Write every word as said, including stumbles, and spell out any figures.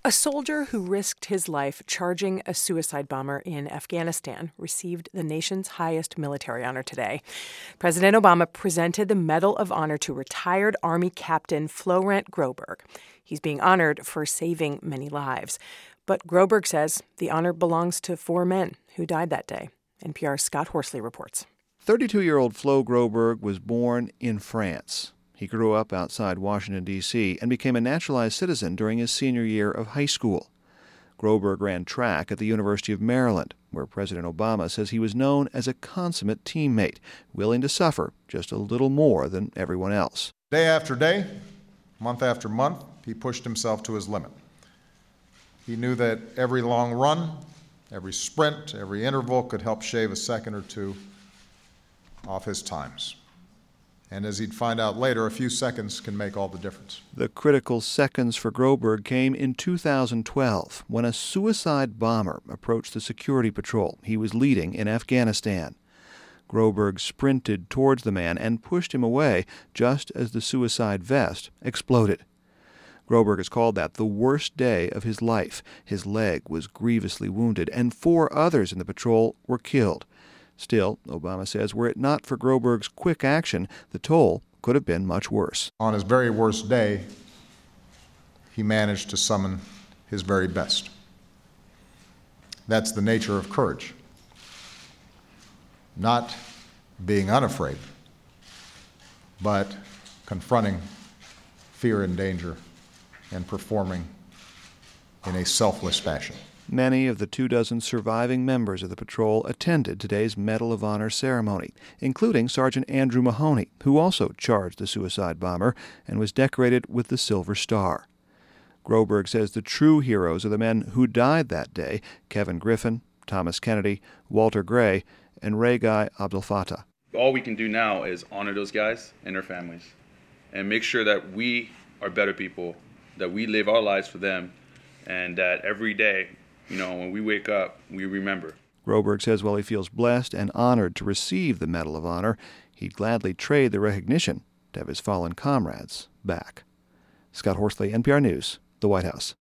A soldier who risked his life charging a suicide bomber in Afghanistan received the nation's highest military honor today. President Obama presented the Medal of Honor to retired Army Captain Florent Groberg. He's being honored for saving many lives. But Groberg says the honor belongs to four men who died that day. N P R's Scott Horsley reports. thirty-two-year-old Flo Groberg was born in France. He grew up outside Washington, D C, and became a naturalized citizen during his senior year of high school. Groberg ran track at the University of Maryland, where President Obama says he was known as a consummate teammate, willing to suffer just a little more than everyone else. Day after day, month after month, he pushed himself to his limit. He knew that every long run, every sprint, every interval could help shave a second or two off his times. And as he'd find out later, a few seconds can make all the difference. The critical seconds for Groberg came in two thousand twelve, when a suicide bomber approached the security patrol he was leading in Afghanistan. Groberg sprinted towards the man and pushed him away just as the suicide vest exploded. Groberg has called that the worst day of his life. His leg was grievously wounded, and four others in the patrol were killed. Still, Obama says, were it not for Groberg's quick action, the toll could have been much worse. On his very worst day, he managed to summon his very best. That's the nature of courage. Not being unafraid, but confronting fear and danger and performing in a selfless fashion. Many of the two dozen surviving members of the patrol attended today's Medal of Honor ceremony, including Sergeant Andrew Mahoney, who also charged the suicide bomber and was decorated with the Silver Star. Groberg says the true heroes are the men who died that day: Kevin Griffin, Thomas Kennedy, Walter Gray, and Regai Abdel Fattah. All we can do now is honor those guys and their families and make sure that we are better people, that we live our lives for them, and that every day, you know, when we wake up, we remember. Groberg says while he feels blessed and honored to receive the Medal of Honor, he'd gladly trade the recognition to have his fallen comrades back. Scott Horsley, N P R News, the White House.